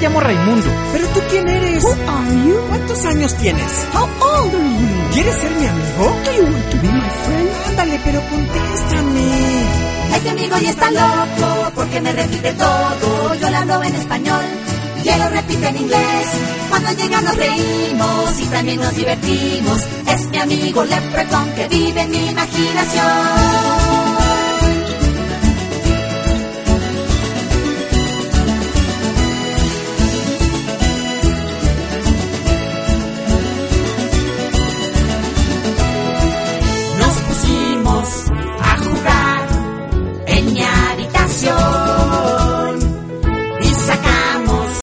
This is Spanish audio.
llamo Raimundo. ¿Pero tú quién eres? Who are you? ¿Cuántos años tienes? How old are you? ¿Quieres ser mi amigo? Do you want to be my friend? Ándale, pero contéstame. Este amigo ya está loco porque me repite todo. Yo le hablo en español y él lo repite en inglés. Cuando llega nos reímos y también nos divertimos. Es mi amigo Leprechaun que vive en mi imaginación.